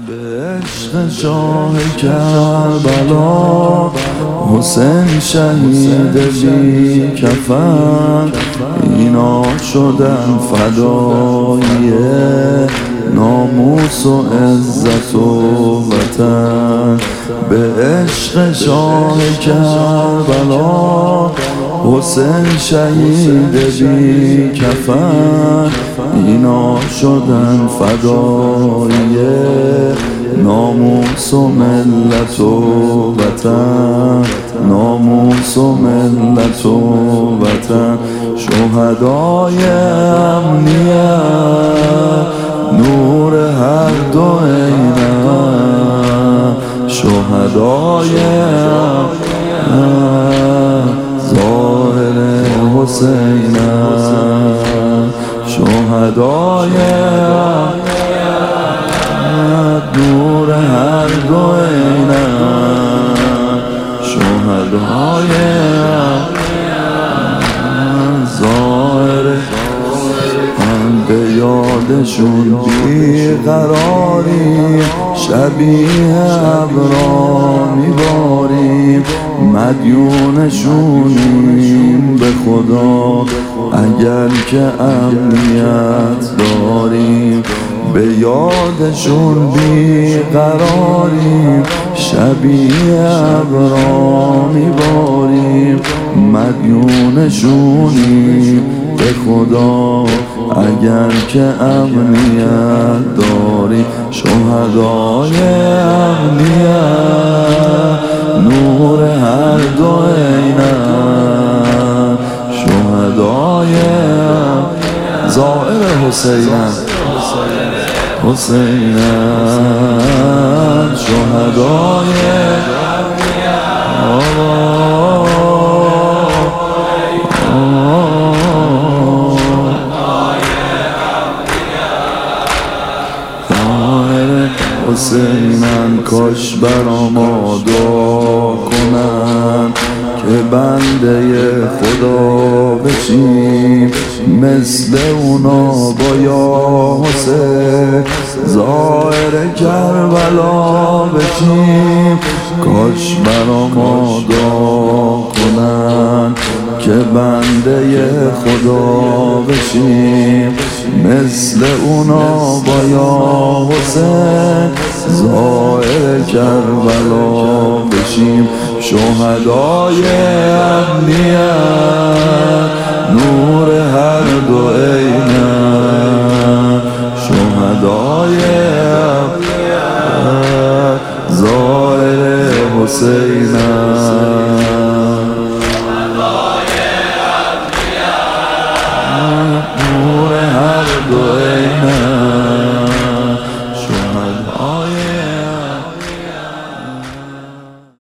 به عشق شاه کربلا حسین شهید بی کفن، اینا شدن فدایی ناموس و عزت و وطن. به عشق شاه کربلا حسین شهید بی کفن، اینا شدن فدایی ناموس و ملت و وطن، ناموس و ملت و وطن. شهدای امنیت نور هر دو عینم، شهدای ظاهر حسینم، شهدای نور هر دو عینم، شهدای ظاهر. من به یادشون بیقراریم، شبیه ابرا میباریم، مدیونشونیم به خدا اگر که امنیت داریم. به یادشون بیقراریم، شبیه ابرا میباریم، مدیونشونیم به خدا اگر که امنیت داریم. شهدای امنیت نور هر دو عینم، شهدای ظاهر حسینم، حسینم، شهدای حسینم. کاش برام دعا کنن که بنده خدا بشیم، مثل اونا با یا حسین ظاهر کربلا بشیم. کاش برام دعا کنن که بنده خدا بشیم، مثل اونا با یا حسین ظاهر کربلا بشیم. شهدای امنیت نور هر دو عینم، شهدای امنیت ظاهر حسینم.